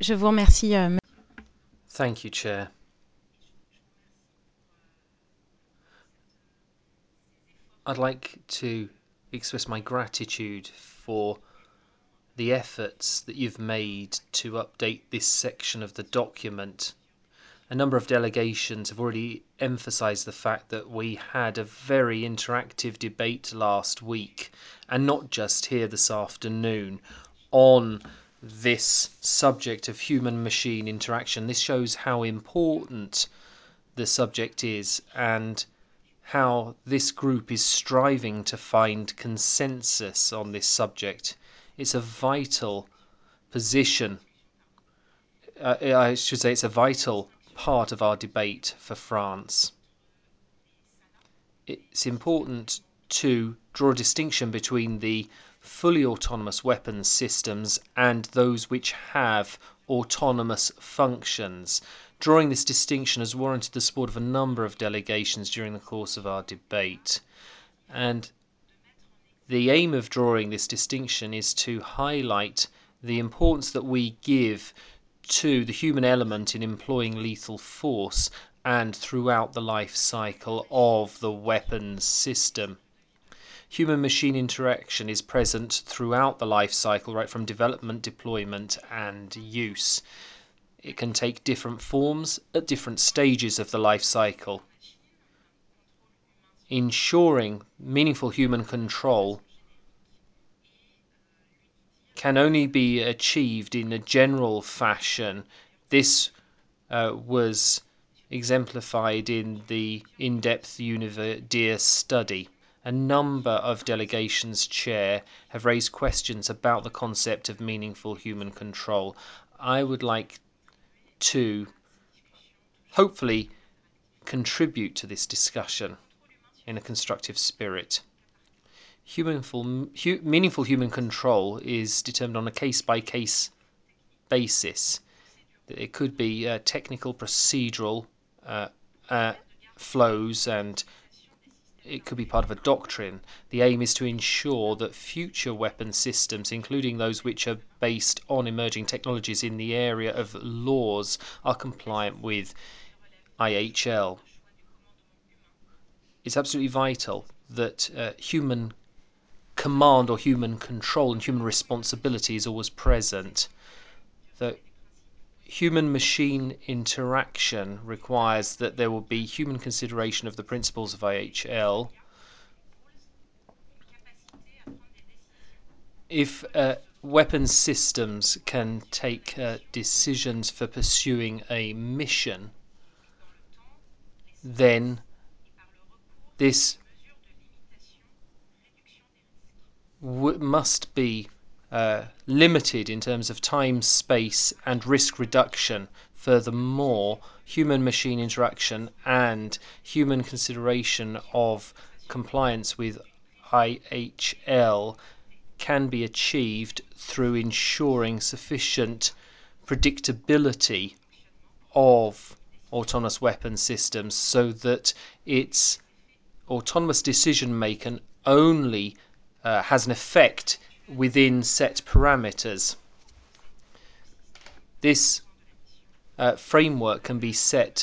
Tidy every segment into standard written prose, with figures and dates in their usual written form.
Je vous remercie. Thank you, Chair. I'd like to express my gratitude for the efforts that you've made to update this section of the document. A number of delegations have already emphasised the fact that we had a very interactive debate last week, and not just here this afternoon, on this subject of human-machine interaction. This shows how important the subject is and how this group is striving to find consensus on this subject. It's a vital position. I should say it's a vital part of our debate for France. It's important to draw a distinction between the fully autonomous weapons systems and those which have autonomous functions. Drawing this distinction has warranted the support of a number of delegations during the course of our debate. And the aim of drawing this distinction is to highlight the importance that we give to the human element in employing lethal force and throughout the life cycle of the weapons system. Human-machine interaction is present throughout the life cycle, right from development, deployment, and use. It can take different forms at different stages of the life cycle. Ensuring meaningful human control can only be achieved in a general fashion. This was exemplified in the in-depth UNIVERDEER study. A number of delegations, Chair, have raised questions about the concept of meaningful human control. I would like to hopefully contribute to this discussion in a constructive spirit. Meaningful human control is determined on a case-by-case basis. It could be technical, procedural flows, and it could be part of a doctrine. The aim is to ensure that future weapon systems, including those which are based on emerging technologies in the area of laws, are compliant with IHL. It's absolutely vital that human command or human control and human responsibility is always present. That human-machine interaction requires that there will be human consideration of the principles of IHL. If weapons systems can take decisions for pursuing a mission, then this must be limited in terms of time, space, and risk reduction. Furthermore, human-machine interaction and human consideration of compliance with IHL can be achieved through ensuring sufficient predictability of autonomous weapon systems so that its autonomous decision making only has an effect within set parameters. This framework can be set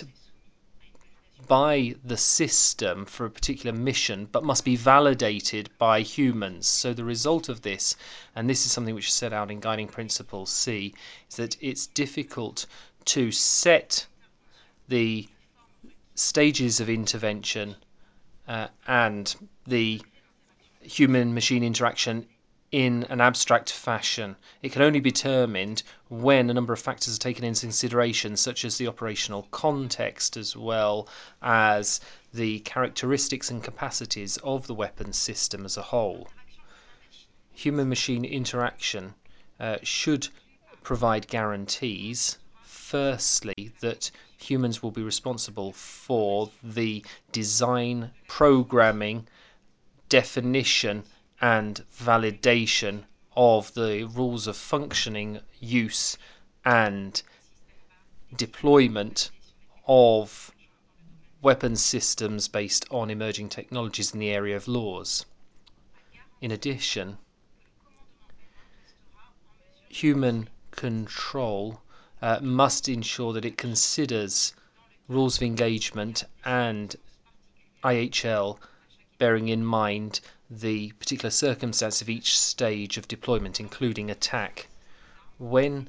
by the system for a particular mission, but must be validated by humans. So the result of this, and this is something which is set out in Guiding Principle C, is that it's difficult to set the stages of intervention and the human-machine interaction in an abstract fashion. It can only be determined when a number of factors are taken into consideration, such as the operational context as well as the characteristics and capacities of the weapons system as a whole. Human-machine interaction should provide guarantees, firstly, that humans will be responsible for the design, programming, definition and validation of the rules of functioning, use and deployment of weapons systems based on emerging technologies in the area of laws. In addition, human control must ensure that it considers rules of engagement and IHL, bearing in mind the particular circumstance of each stage of deployment, including attack. When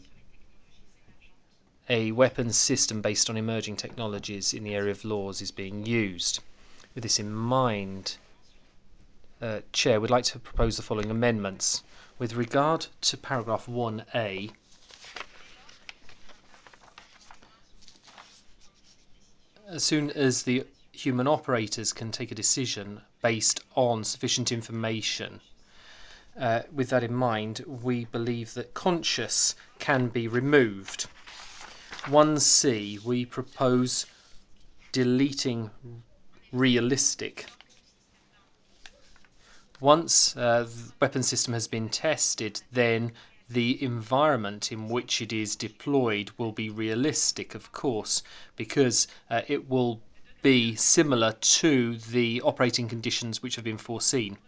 a weapons system based on emerging technologies in the area of laws is being used. With this in mind, Chair, we'd like to propose the following amendments. With regard to paragraph 1A, as soon as the human operators can take a decision based on sufficient information, with that in mind, we believe that conscious can be removed. 1C, we propose deleting realistic. Once the weapon system has been tested, then the environment in which it is deployed will be realistic, of course, because it will be similar to the operating conditions which have been foreseen.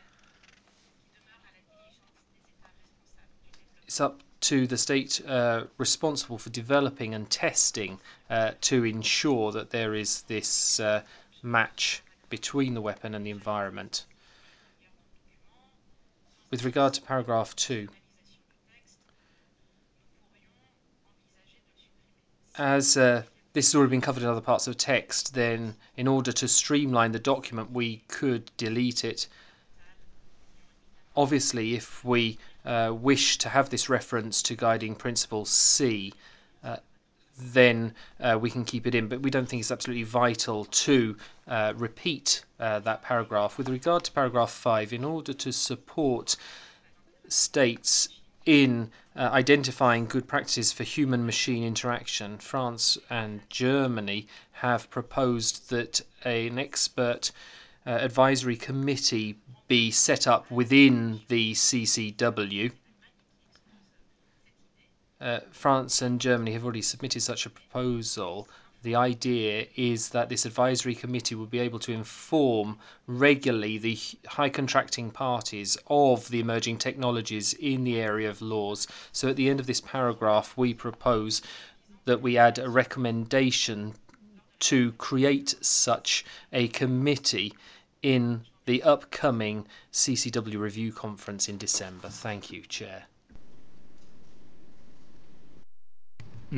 It's up to the state responsible for developing and testing to ensure that there is this match between the weapon and the environment. With regard to paragraph 2, as this has already been covered in other parts of text, then in order to streamline the document we could delete it. Obviously, if we wish to have this reference to guiding principle C, then we can keep it in, but we don't think it's absolutely vital to repeat that paragraph. With regard to paragraph 5, in order to support states in identifying good practices for human-machine interaction, France and Germany have proposed that an expert advisory committee be set up within the CCW. France and Germany have already submitted such a proposal. The idea is that this advisory committee will be able to inform regularly the high contracting parties of the emerging technologies in the area of laws. So at the end of this paragraph, we propose that we add a recommendation to create such a committee in the upcoming CCW review conference in December. Thank you, Chair.